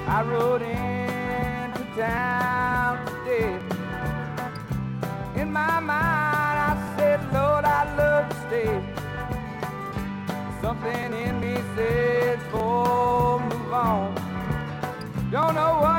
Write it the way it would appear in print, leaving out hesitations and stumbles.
I rode into town today. In my mind I said, Lord, I'd love to stay. Something in me says, oh, move on. Don't know what